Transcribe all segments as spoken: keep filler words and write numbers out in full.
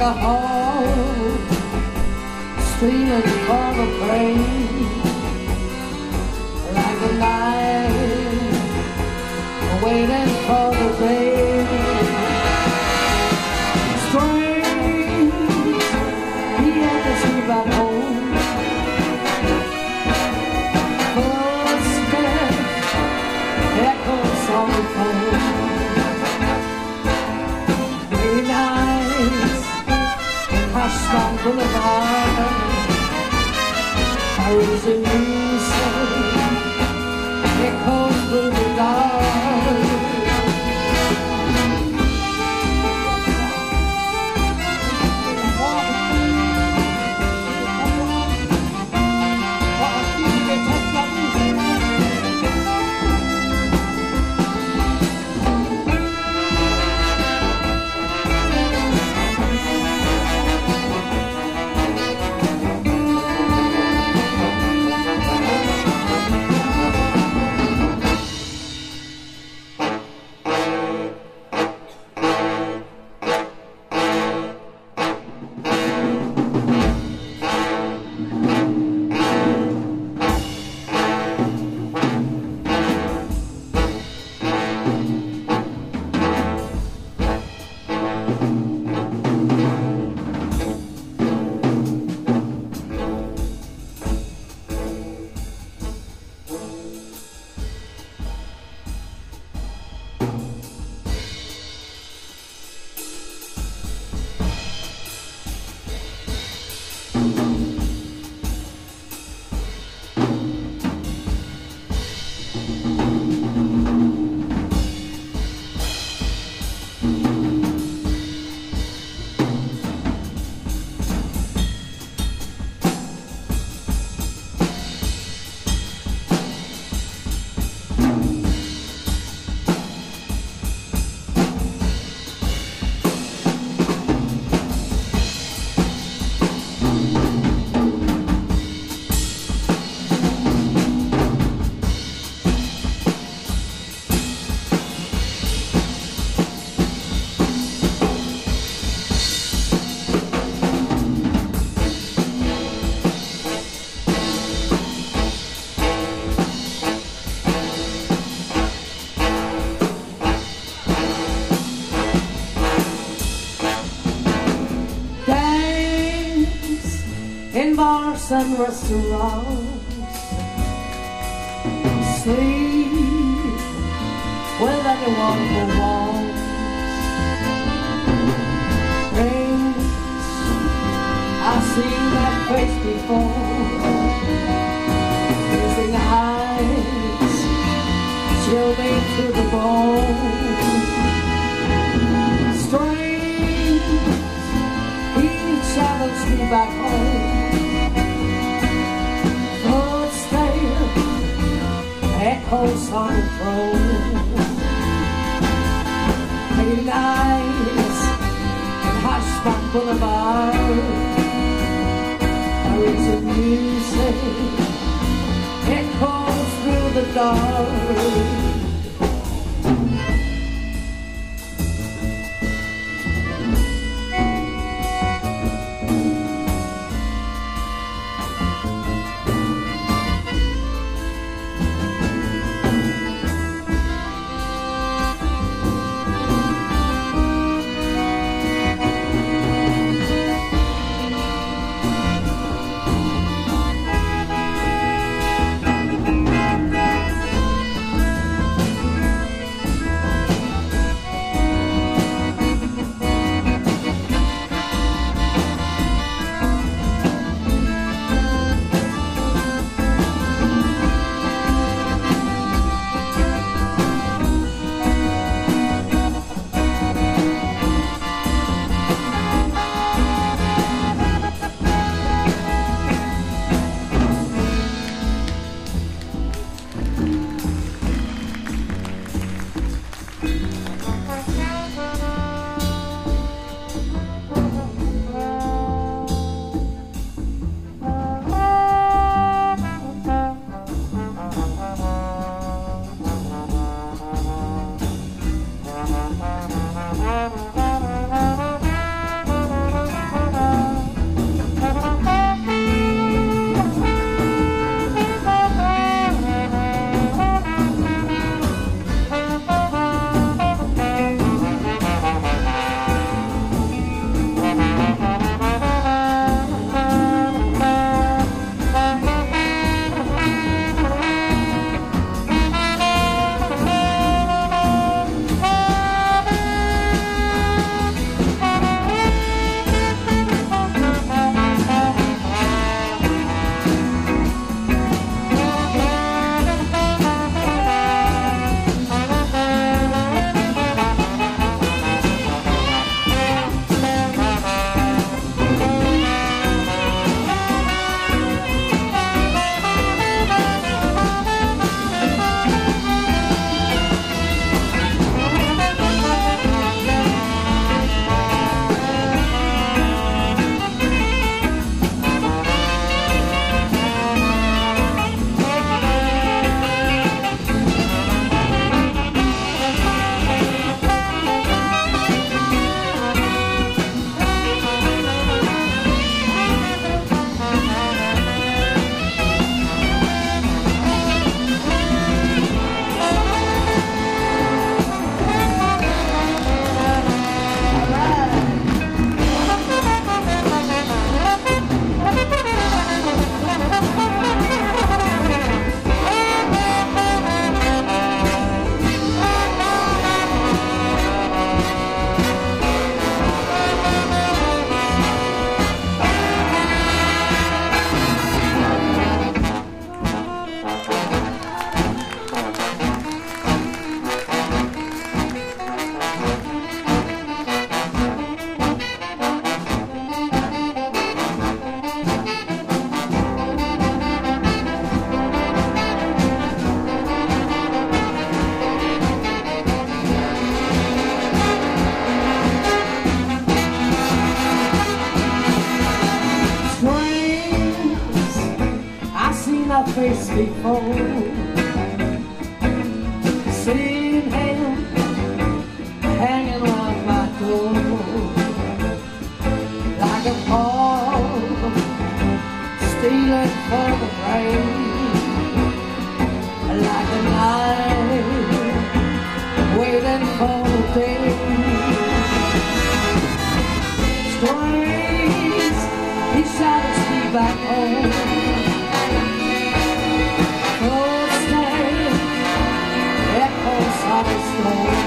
a hole streaming for the pain, like a knife waiting for the rain. Strange, he had to sleep at home. Footsteps echoes on the phone. Very nice in Hashman Boulevard. There is a music echoes through the dark. In bars and restaurants, sleep with anyone who wants. Things I've seen that face before, freezing eyes chill me to the bone. Strange, each other sleep at home. Echoes on the throne. Pretty nights in Hashman Boulevard. There is a music echoes through the dark. face before, seeing him hanging around my door like a palm stealing from the rain, like a night waiting for the day. Strange, he shadows me back home. Footsteps, echoes of a storm.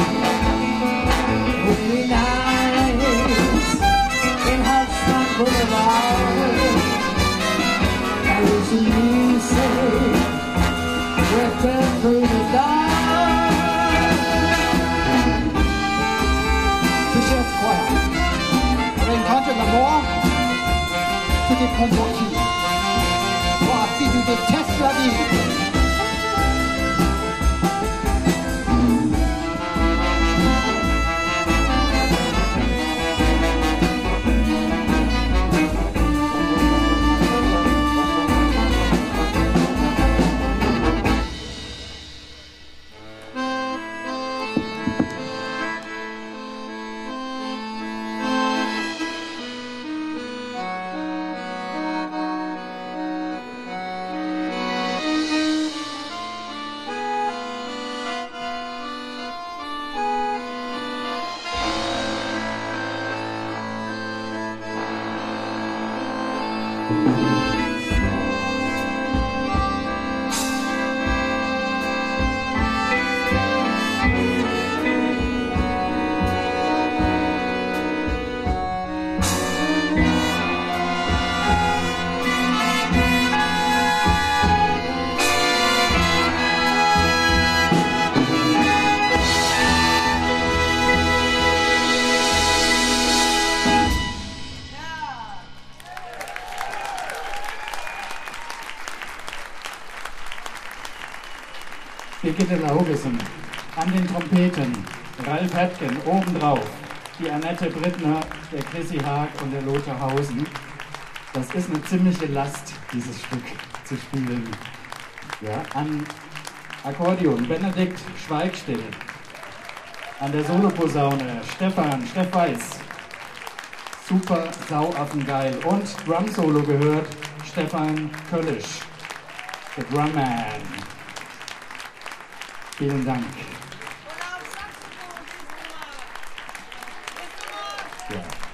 Windy nights in Hudson Boulevard. There is a music drifting through the dark. Fischer's Choir. Rencontre l'amour, tout est convoqué. Toi, si tu détestes la vie, Brigitte Laugesen an den Trompeten, Ralf Hetken obendrauf, die Annette Brittner, der Chrissy Haag und der Lothar Hausen. Das ist eine ziemliche Last, dieses Stück zu spielen. Ja, an Akkordeon Benedikt Schweigstill, an der Soloposaune Stefan, Steff Weiß, super sauaffengeil und Drum-Solo gehört Stefan Köllisch, der Drumman. Vielen Dank. Ja.